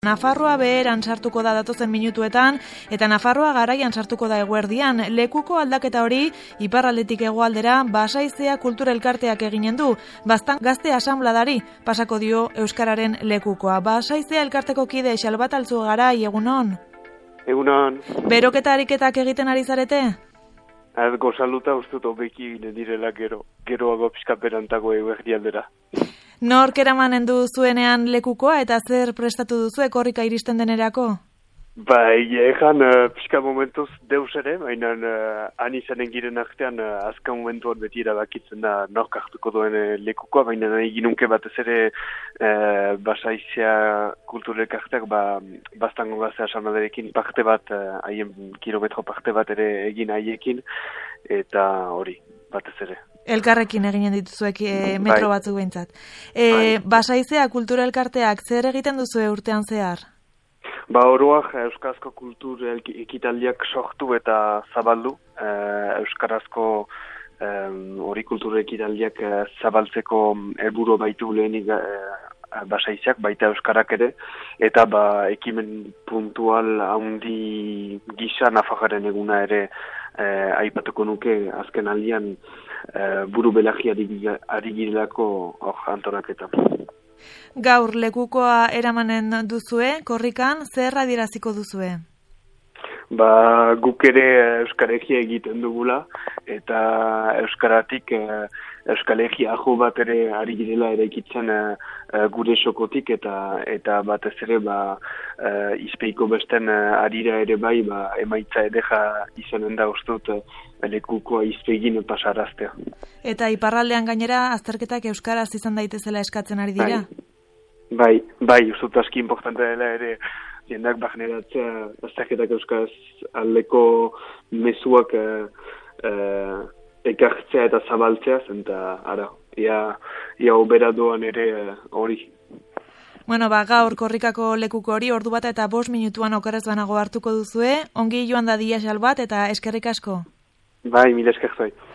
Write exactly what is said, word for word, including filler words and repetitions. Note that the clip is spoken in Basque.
Nafarroa beheran sartuko da datozen minutuetan, eta Nafarroa garaian sartuko da eguerdian. Lekuko aldaketa hori, iparraldetik hegoaldera, Basaizea kultura elkarteak eginen du. Baztan gazte asanbladari, pasako dio Euskararen lekukoa. Basaizea elkarteko kide Xalbat Altzugarai, egunon? Egunon. Beroketa ariketak egiten ari zarete? Az gozaluta ustut obeki direla gero, geroago pixka berantago eguerdialdera. Nork eramanen du zuenean lekukoa eta zer prestatu duzu korrika iristen denerako? Bai, egan uh, pixka momentuz deus ere, baina uh, han izanen giren artean uh, azken momentuan beti erabakitzen da nork hartuko duen uh, lekukoa, baina nahi ginunke batez ere uh, Basaizea kulturek arteak ba, bastango gazte asanadarekin parte bat, haien uh, kilometro parte bat ere egin haiekin, eta hori, batez ere. Elkarrekin eginen dituzuek e, metro bai. batzuk behintzat. E, Basaizea kultura elkarteak zer egiten duzu urtean zehar? Ba, oroak euskarazko kultur ekitaldiak sortu eta zabaldu. E, euskarazko hori kultur ekitaldiak e, zabaltzeko helburu baitu lehenik e, Basaizeak, baita euskarak ere, eta ba, ekimen puntual handi gisa Nafarroaren eguna ere e, aipatuko nuke azken aldian e, buru belagi ari girelako hor antolaketa. Gaur lekukoa eramanen duzue, korrikan, zer adieraziko duzue? Ba, guk ere euskaregia egiten dugula, eta euskaratik e, euskalegia ajo bat ere ari girela ere ikitzen e, gure sokotik, eta eta batez ere ba, e, izpeiko besten e, arira ere bai, ba, emaitza edeja izanen da ustut e, lekukoa izpegin pasaraztea. Eta iparraldean gainera azterketak euskaraz izan daitezela eskatzen ari dira? Bai, bai, bai ustut aski importante dela ere jendak bagneratzea azterketak euskaraz aldeko mezuak e, e, ekartzea eta zabaltzea, eta ara, ia, ia obera doan ere hori. Bueno, ba, gaur korrikako lekuko hori ordu bat eta bost minutuan okerrez banago hartuko duzue, ongi joan da dia Xalbat eta eskerrik asko. Bai, mila esker zait.